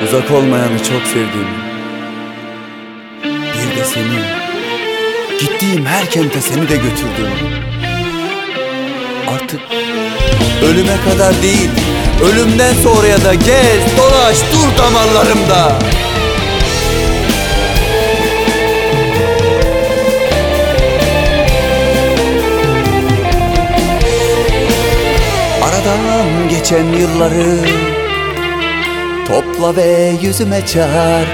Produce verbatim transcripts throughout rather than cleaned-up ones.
Uzak olmayanı çok sevdim. Bir de seni. Gittiğim her kente seni de götürdüm. Artık ölüme kadar değil, ölümden sonraya da gez, dolaş, dur damarlarımda. Aradan geçen yılları topla ve yüzüme çarp.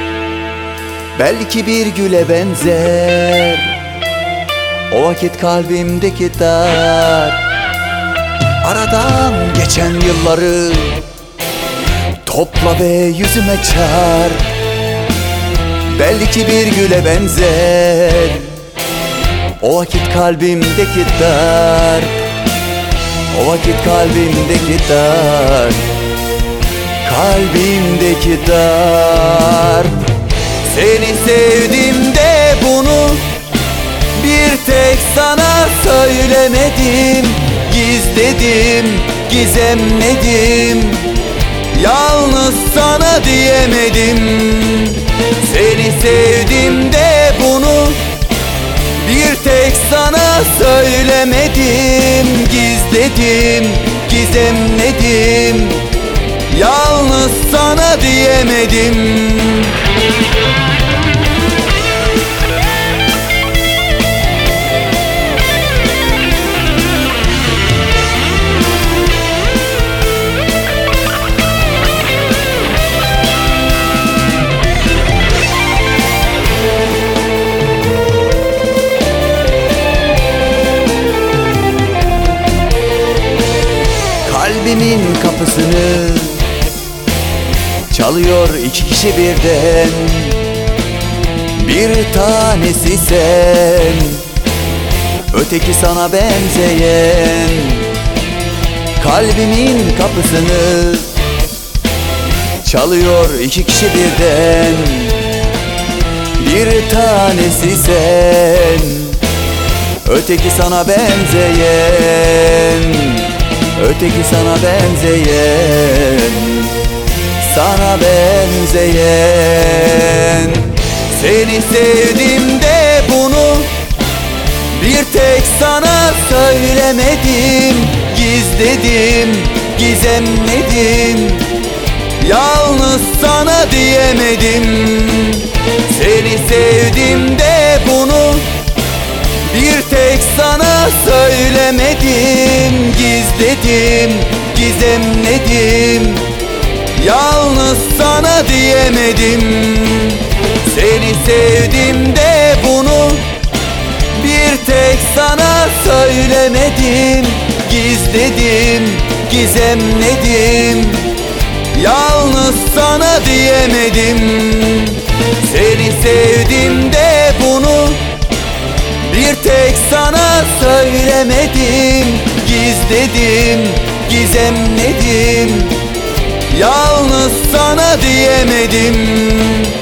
Belki bir güle benzer o vakit kalbimdeki dert. Aradan geçen yılları topla ve yüzüme çarp. Belki bir güle benzer o vakit kalbimdeki dert. O vakit kalbimdeki dert. Kalbimdeki dert. Seni sevdim de bunu bir tek sana söylemedim. Gizledim, gizemledim, yalnız sana diyemedim. Seni sevdim de bunu bir tek sana söylemedim. Gizledim, gizemledim, yalnız sana diyemedim. Kalbimin kapısını çalıyor iki kişi birden. Bir tanesi sen, öteki sana benzeyen. Kalbimin kapısını çalıyor iki kişi birden. Bir tanesi sen, öteki sana benzeyen. Öteki sana benzeyen, sana benzeyen. Seni sevdim de bunu bir tek sana söylemedim. Gizledim, gizemledim, yalnız sana diyemedim. Seni sevdim de bunu bir tek sana söylemedim. Gizledim, gizemledim, yalnız sana diyemedim. Seni sevdim de bunu bir tek sana söylemedim. Gizledim, gizemledim, yalnız sana diyemedim. Seni sevdim de bunu bir tek sana söylemedim. Gizledim, gizemledim, yalnız sana diyemedim.